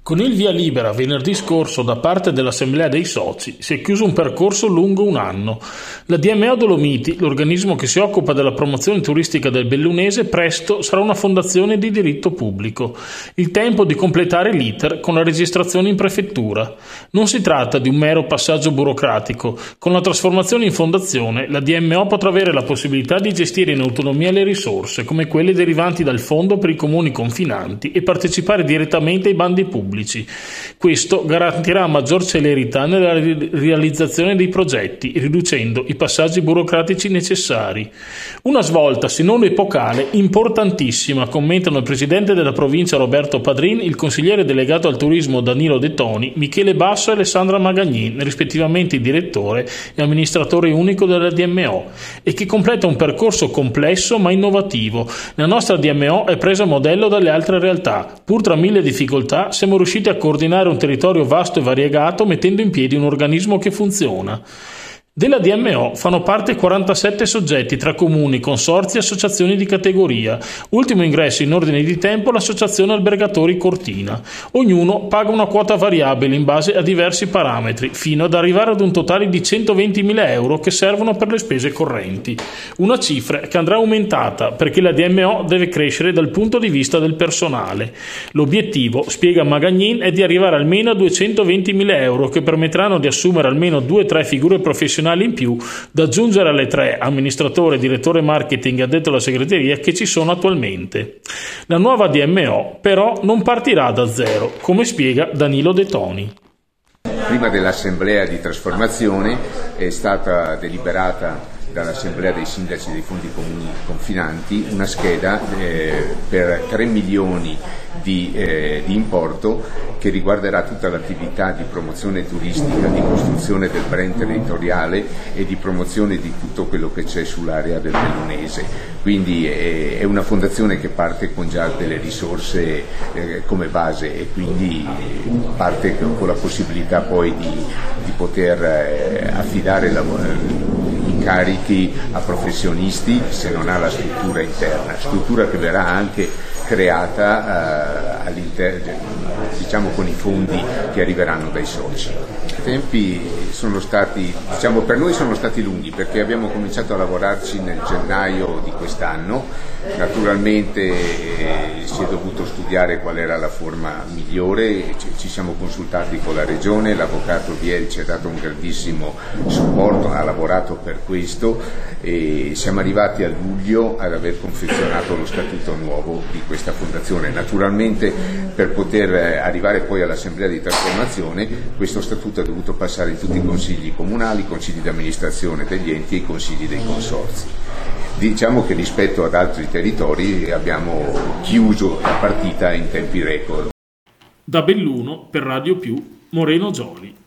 Con il via libera venerdì scorso da parte dell'Assemblea dei Soci si è chiuso un percorso lungo un anno. La DMO Dolomiti, l'organismo che si occupa della promozione turistica del Bellunese, presto sarà una fondazione di diritto pubblico. Il tempo di completare l'iter con la registrazione in prefettura. Non si tratta di un mero passaggio burocratico. Con la trasformazione in fondazione, la DMO potrà avere la possibilità di gestire in autonomia le risorse, come quelle derivanti dal fondo per i comuni confinanti, e partecipare direttamente ai bandi pubblici. Questo garantirà maggior celerità nella realizzazione dei progetti, riducendo i passaggi burocratici necessari. Una svolta, se non epocale, importantissima, commentano il presidente della provincia Roberto Padrin, il consigliere delegato al turismo Danilo De Toni, Michele Basso e Alessandra Magagnin, rispettivamente direttore e amministratore unico della DMO, e che completa un percorso complesso ma innovativo. La nostra DMO è presa a modello dalle altre realtà. Pur tra mille difficoltà siamo riusciti a coordinare un territorio vasto e variegato mettendo in piedi un organismo che funziona. Della DMO fanno parte 47 soggetti tra comuni, consorzi e associazioni di categoria. Ultimo ingresso in ordine di tempo l'associazione Albergatori Cortina. Ognuno paga una quota variabile in base a diversi parametri, fino ad arrivare ad un totale di 120.000 euro che servono per le spese correnti. Una cifra che andrà aumentata perché la DMO deve crescere dal punto di vista del personale. L'obiettivo, spiega Magagnin, è di arrivare almeno a 220.000 euro che permetteranno di assumere almeno 2-3 figure professionali in più, da aggiungere alle 3 amministratore, direttore marketing e addetto alla segreteria che ci sono attualmente. La nuova DMO però non partirà da zero, come spiega Danilo De Toni. Prima dell'assemblea di trasformazione è stata deliberata dall'assemblea dei sindaci dei fondi comuni confinanti una scheda per 3 milioni di importo che riguarderà tutta l'attività di promozione turistica, di costruzione del brand territoriale e di promozione di tutto quello che c'è sull'area del Bellunese. Quindi è una fondazione che parte con già delle risorse come base e quindi parte con la possibilità poi di poter affidare incarichi a professionisti se non ha la struttura interna, struttura che verrà anche creata diciamo con i fondi che arriveranno dai soci. I tempi sono stati, per noi sono stati lunghi perché abbiamo cominciato a lavorarci nel gennaio di quest'anno. Naturalmente si è dovuto studiare qual era la forma migliore, ci siamo consultati con la Regione, l'avvocato Vieri ci ha dato un grandissimo supporto, ha lavorato per questo e siamo arrivati a luglio ad aver confezionato lo statuto nuovo di questa fondazione. Naturalmente per poter arrivare poi all'assemblea di trasformazione questo statuto è dovuto passare in tutti i consigli comunali, i consigli di amministrazione degli enti e i consigli dei consorzi. Diciamo che rispetto ad altri territori abbiamo chiuso la partita in tempi record. Da Belluno per Radio Più, Moreno Gioli.